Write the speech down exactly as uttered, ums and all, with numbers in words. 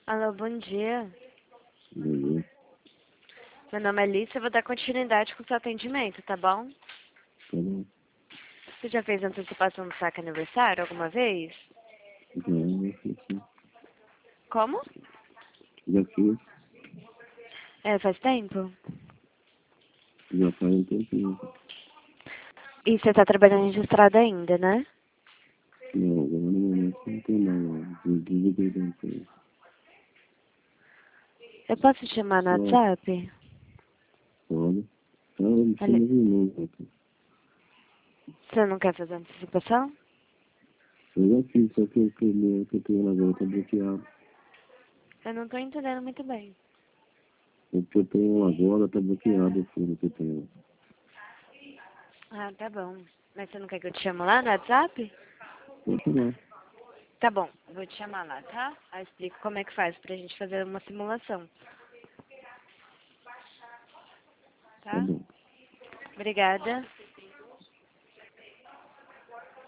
Alô, bom dia. Beleza. Meu nome é Alice, eu vou dar continuidade com o seu atendimento, tá bom? Tá bom. Você já fez antecipação do saque aniversário alguma vez? Já, já fiz, sim. Como? Já fiz. É, faz tempo? Já faz um tempinho. E você tá trabalhando registrado ainda, né? Não, agora no momento não tem não. Eu desliguei da empresa. Eu posso te chamar no Só, WhatsApp? pode. Ah, me Ali- chama de novo, aqui. Você não quer fazer antecipação? Eu já fiz, só que o que eu que eu tenho agora tá bloqueado. Eu não tô entendendo muito bem. O que eu tenho agora tá bloqueado, o fundo que eu tenho. Ah, tá bom. Mas você não quer que eu te chame lá no WhatsApp? Pode chamar. Tá bom, eu vou te chamar lá, tá? Aí eu explico como é que faz pra gente fazer uma simulação, Tá tá? bom. Obrigada.